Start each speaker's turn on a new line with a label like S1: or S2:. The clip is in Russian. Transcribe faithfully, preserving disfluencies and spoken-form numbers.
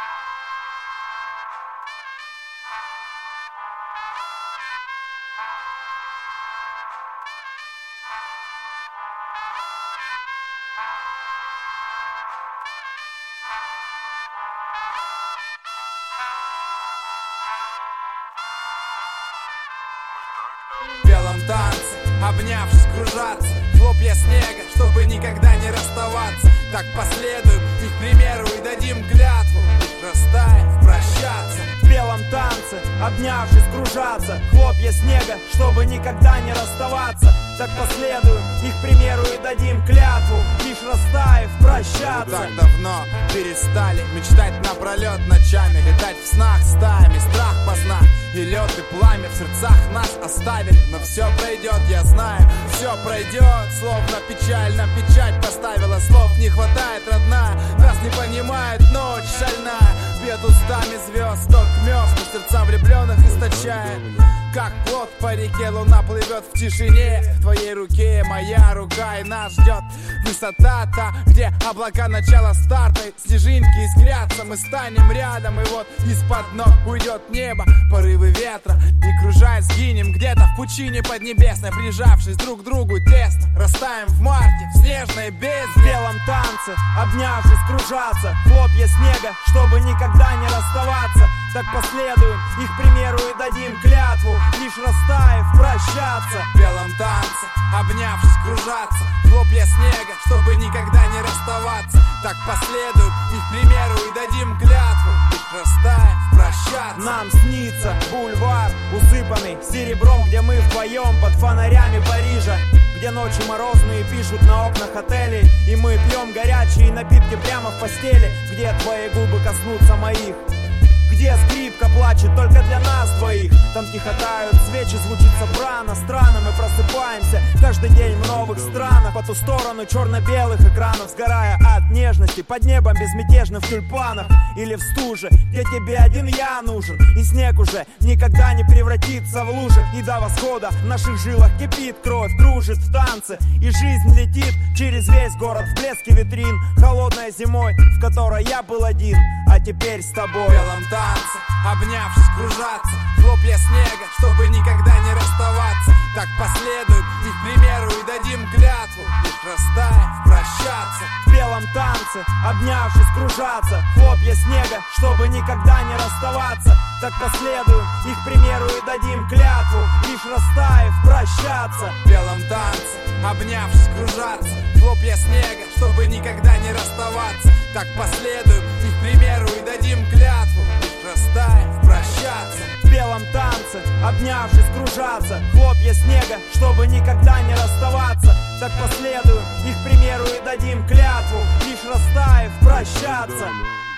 S1: В белом танце, обнявшись, кружаться, хлопья снега, чтобы никогда не расставаться. Так последуем их примеру и дадим клятву, растаяв, прощаться.
S2: В белом танце, обнявшись, кружаться, хлопья снега, чтобы никогда не расставаться. Так последуем их примеру и дадим клятву, лишь растаяв, прощаться.
S1: Так давно перестали мечтать напролет ночами, летать в снах стаями, страх познав. И лед, и пламя в сердцах нас оставили. Но все пройдет, я знаю, все пройдет. Словно печаль на печать поставила. Слов не хватает, родная, нас не понимает ночь шальная. Бьет устами звезд, тот мёс, но сердца влюбленных источает. Как плот по реке, луна плывет в тишине. В твоей руке моя рука, и нас ждет высота та, где облака начала старта. Снежинки искрятся, мы станем рядом. И вот из-под ног уйдет небо, порывы ветра. И кружаясь сгинем где-то в пучине поднебесной, прижавшись друг к другу тесно, растаем в марте в снежной бездне.
S2: В белом танце, обнявшись, кружаться, хлопья снега, чтобы никогда не расставаться. Так последуем их примеру и дадим клятву, лишь растаяв, прощаться.
S1: В белом танце, обнявшись, кружаться, хлопья снега, чтобы никогда не расставаться. Так последуем их примеру и дадим клятву, лишь растаяв, прощаться.
S2: Нам снится бульвар, усыпанный серебром, где мы вдвоем под фонарями Парижа, где ночи морозные пишут на окнах отелей, и мы пьем горячие напитки прямо в постели, где твои губы коснутся моих, где скрипка плачет только для нас двоих. Там тихо тают свечи, звучит сопрано. Странно, мы просыпаемся каждый день в новых странах, по ту сторону черно-белых экранов, сгорая от нежности под небом безмятежно в тюльпанах или в стуже, где тебе один я нужен. И снег уже никогда не превратится в лужи, и до восхода в наших жилах кипит кровь, кружит в танце, и жизнь летит через весь город в блеске витрин. Холодной зимой, в которой я был один, а теперь с тобой.
S1: В белом танце, обнявшись, кружаться, хлопья снега, чтобы никогда не расставаться. Так последуем их примеру и дадим клятву, лишь растаяв, прощаться.
S2: В белом танце, обнявшись, кружаться, хлопья снега, чтобы никогда не расставаться. Так последуем их примеру и дадим клятву, лишь растаяв, прощаться.
S1: В белом танце, обнявшись, кружаться, хлопья снега, чтобы никогда не расставаться. Так последуем их примеру и дадим клятву, лишь растаяв, прощаться.
S2: В белом танце, обнявшись, кружаться, хлопья снега, чтобы никогда не расставаться. Так последуем их примеру и дадим клятву, лишь растаяв, прощаться.